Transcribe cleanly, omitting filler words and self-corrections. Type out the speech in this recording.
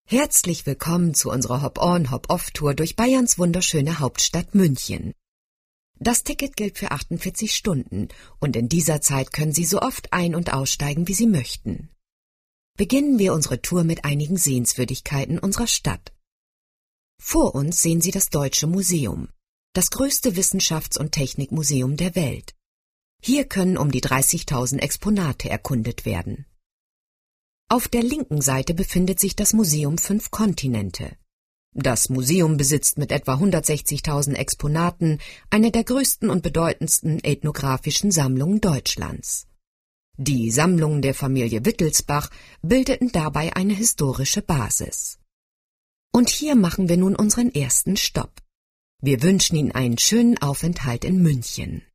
Herzlich willkommen zu unserer Hop-on, Hop-off-Tour durch Bayerns wunderschöne Hauptstadt München. Das Ticket gilt für 48 Stunden und in dieser Zeit können Sie so oft ein- und aussteigen, wie Sie möchten. Beginnen wir unsere Tour mit einigen Sehenswürdigkeiten unserer Stadt. Vor uns sehen Sie das Deutsche Museum, das größte Wissenschafts- und Technikmuseum der Welt. Hier können um die 30.000 Exponate erkundet werden. Auf der linken Seite befindet sich das Museum 5 Kontinente. Das Museum besitzt mit etwa 160.000 Exponaten eine der größten und bedeutendsten ethnografischen Sammlungen Deutschlands. Die Sammlungen der Familie Wittelsbach bildeten dabei eine historische Basis. Und hier machen wir nun unseren ersten Stopp. Wir wünschen Ihnen einen schönen Aufenthalt in München.